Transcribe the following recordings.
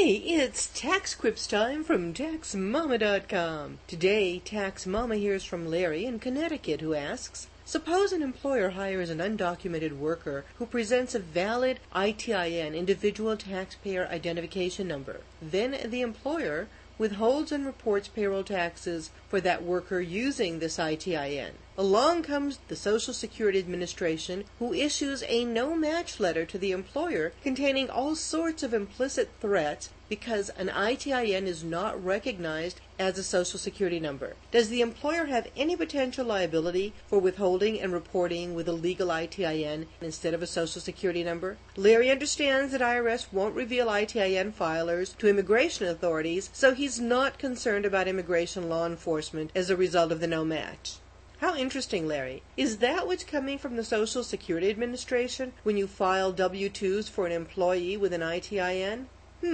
Hey, it's Tax Quips time from TaxMama.com. Today, Tax Mama hears from Larry in Connecticut, who asks, suppose an employer hires an undocumented worker who presents a valid ITIN, Individual Taxpayer Identification Number. Then the employer withholds and reports payroll taxes for that worker using this ITIN. Along comes the Social Security Administration, who issues a no-match letter to the employer containing all sorts of implicit threats because an ITIN is not recognized as a Social Security number. Does the employer have any potential liability for withholding and reporting with a legal ITIN instead of a Social Security number? Larry understands that IRS won't reveal ITIN filers to immigration authorities, so he's not concerned about immigration law enforcement as a result of the no match. How interesting, Larry. Is that what's coming from the Social Security Administration when you file W-2s for an employee with an ITIN?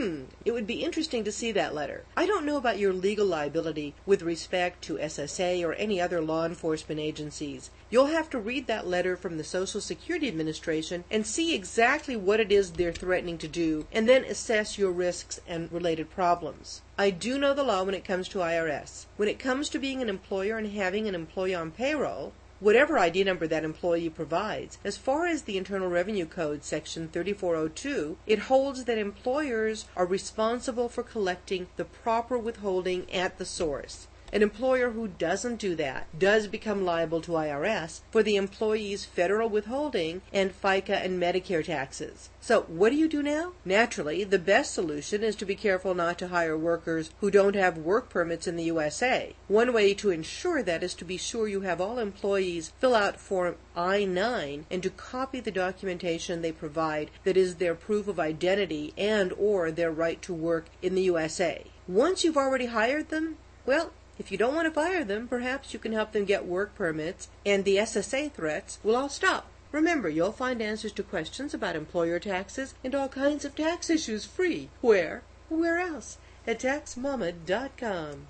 It would be interesting to see that letter. I don't know about your legal liability with respect to SSA or any other law enforcement agencies. You'll have to read that letter from the Social Security Administration and see exactly what it is they're threatening to do, and then assess your risks and related problems. I do know the law when it comes to IRS. When it comes to being an employer and having an employee on payroll, whatever ID number that employee provides, as far as the Internal Revenue Code, Section 3402, it holds that employers are responsible for collecting the proper withholding at the source. An employer who doesn't do that does become liable to IRS for the employee's federal withholding and FICA and Medicare taxes. So what do you do now? Naturally, the best solution is to be careful not to hire workers who don't have work permits in the USA. One way to ensure that is to be sure you have all employees fill out Form I-9 and to copy the documentation they provide that is their proof of identity and or their right to work in the USA. Once you've already hired them, well, if you don't want to fire them, perhaps you can help them get work permits, and the SSA threats will all stop. Remember, you'll find answers to questions about employer taxes and all kinds of tax issues free. Where? Where else? At TaxMama.com.